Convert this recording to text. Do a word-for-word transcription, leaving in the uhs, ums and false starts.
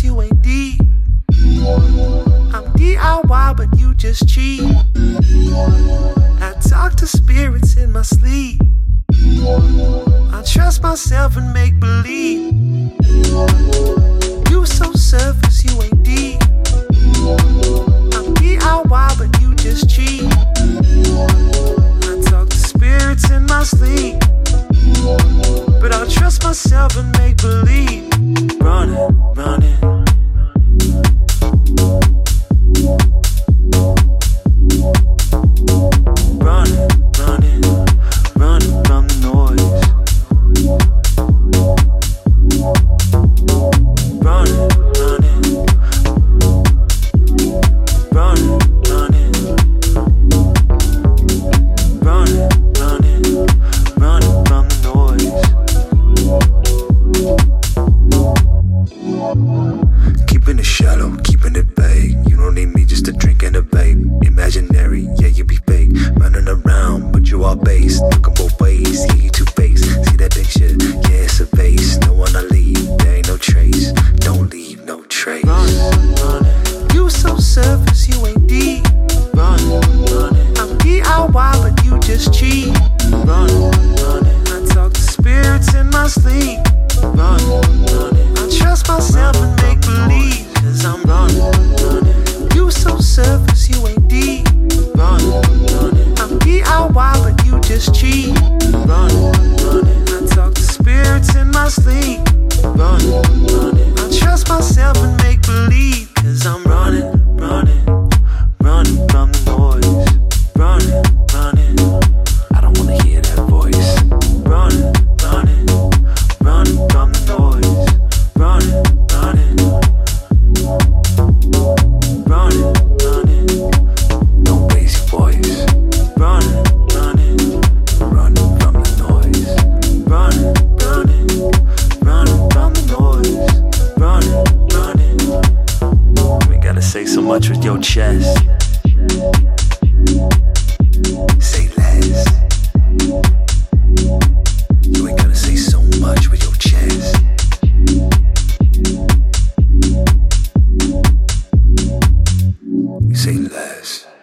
you ain't deep. I'm D I Y, but you just cheat. I talk to spirits in my sleep. I trust myself and make believe. You so surface, you ain't deep. I'm D I Y, but you just cheat. I talk to spirits in my sleep, but I'll trust myself and make believe. Running, running. Running, running, running from the noise. Running, running, running, running, running, running, running from the noise. Keeping it shallow, keeping it vague. You don't need me just to drink and a babe. Imaginary, yeah, you be fake. Running around, but you are base. Looking both ways, yeah, you two-faced. See that big shit? Yeah, it's a vase. No one I leave, there ain't no trace. Don't leave no trace. Running, running. You so surface, you ain't deep. Running, running. I'm D I Y, but you just cheat. Running, running. I talk to spirits in my sleep. Running, running. I trust myself and make believe. Cause I'm running, running. You so surface, you ain't deep. Running, running. I'm D I Y, but you just cheat. Running, running. I talk to spirits in my sleep. Running, running. I trust myself and make believe. Cause I'm running, running, running from the noise. Running, running. I don't wanna hear that voice. Running, running, running from the noise. Running, running, running, running. Don't raise your voice. Running, running, running from the noise. Running, running, running from the noise. Running, running. You ain't gotta say so much with your chest. Say less. You ain't gotta say so much with your chest. You say less.